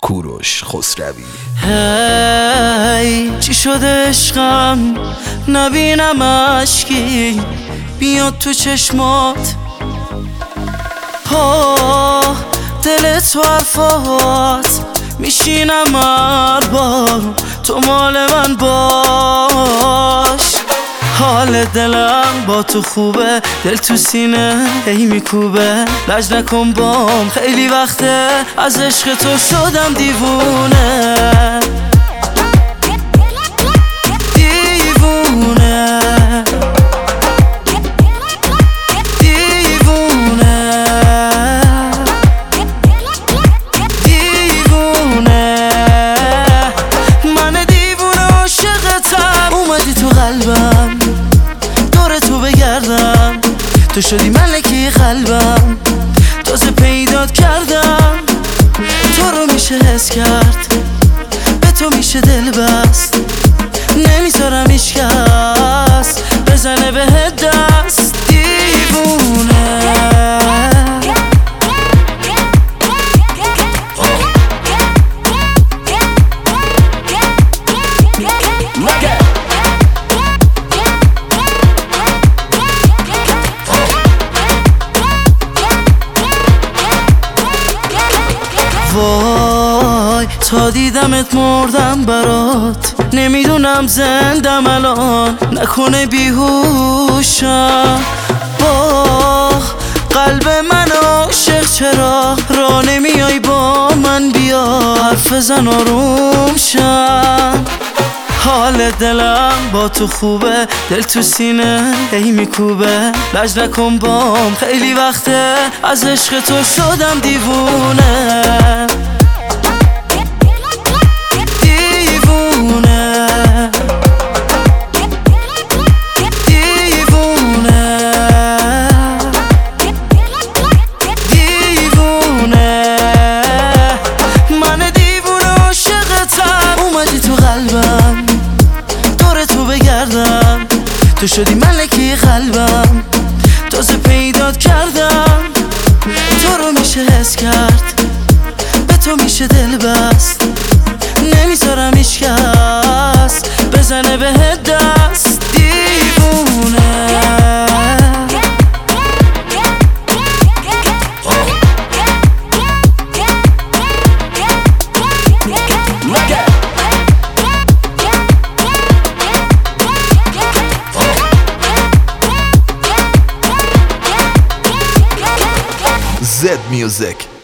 کوروش خسروی. هی چی شده عشقم نبینم اشکی بیاد تو چشمات، دل تو حرفات میشینم هر بار تو مال من باش. حال دلم با تو خوبه، دل تو سینه هی میکوبه، لج نکن بام خیلی وقته از عشق تو شدم دیوونه. تو شدی ملکه قلبم، تازه پیدات کردم. تو رو میشه حس کرد، به تو میشه دل بست، نمیذارم هیچ کس بزنه بهت دست. دیوونه وای تا دیدمت مردم برات، نمیدونم زندم الان نکنه بیهوشم. قلب من عاشق چرا را نمیای با من، بیا حرف زن آروم شم. حال دلم با تو خوبه، دل تو سینه هی میکوبه، لج نکن بام خیلی وقته از عشق تو شدم دیوونه. تو شدی ملکه قلبم، تازه پیدات کردم. تو رو میشه حس کرد، به تو میشه دل بست، نمیذارم هیچ کس بزنه بهت دست. دیوونه Zed Music.